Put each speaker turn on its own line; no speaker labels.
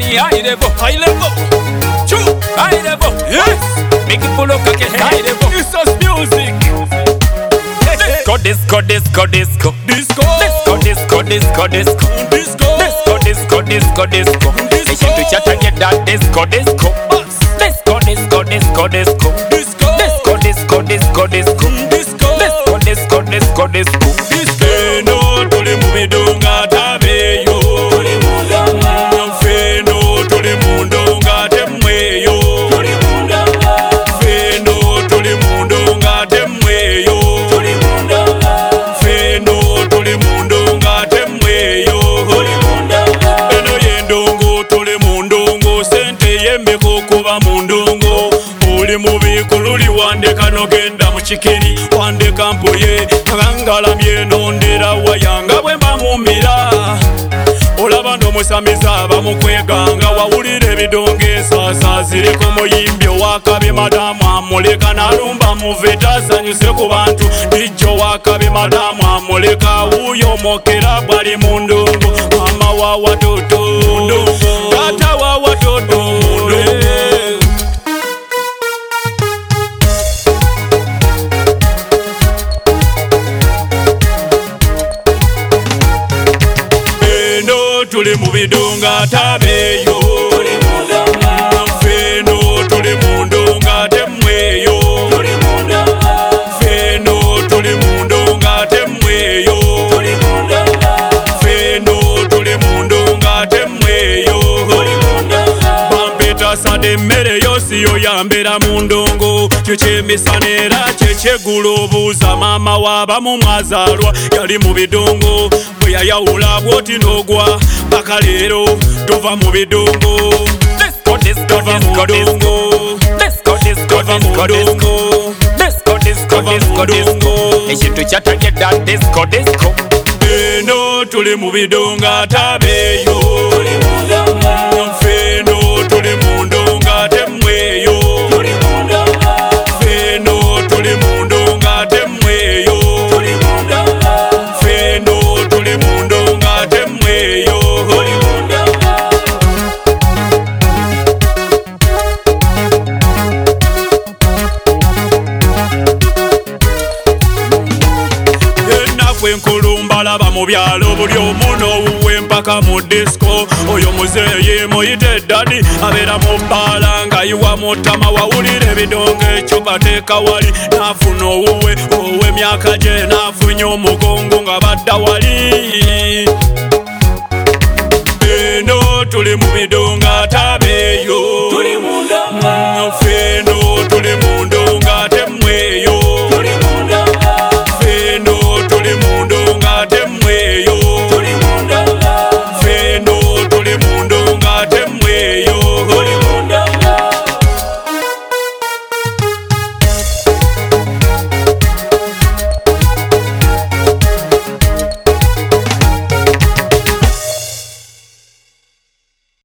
high level, high level. True, high level. Yes. Make it pull up again, high level. This is music. Disco, disco, disco, disco, disco, disco, disco, disco, disco, disco, disco, disco, disco. Listen to chat and get that disco, disco, disco, disco, disco, disco, disco, disco, disco, disco, disco, disco, disco, disco. Feno tuli mubidonga tabeyo, feno tuli mundonga temweyo, feno tuli mundonga temweyo. Mubikululi wandeka nogenda muchikiri wandeka mpoye abangalamye nondera wayanga bwe mbamumira olaba ndomusamiza bamukweganga wawulira ebidongo ensasa ziriko muyimbi owakabi madamu amuleka nalumba muveta asanyuse ku bantu dijjo wakabi madamu amuleka wuyo mokera bwali mu ndongo mama wa watoto tata wa watoto tuli mubidonga tabeyo, feno tuli mundonga temweyo, feno tuli mundonga temweyo, feno tuli mundonga temweyo. Bambeta sade mmere yosi yoyambera mundongo kyekyemisana kyekyegulo obuuza maama waabamu mwazaalwa yali mubidongo bwe yayawula bwoti n'ogwa paka leero tova mu bidongo tova mu ndongo ekintu kyatagedda disco disco eno tuli mu bidonga tabeyo feno tuli mu ndonga temweyo feno tuli mu ndonga temweyo feno tuli mu ndonga temweyo. Enkulumbalaba mu byalo buli omu n'owuwe mpaka mu disco oyo muzeeyi muyite dadi abeera mu bbaala ng'ayiwa mu ttama wawulira ebidongo ekyo bateeka wali n'afuna owuwe ow'emyaka gye n'afunye omugongo nga badda wali eno tuli mu bidongo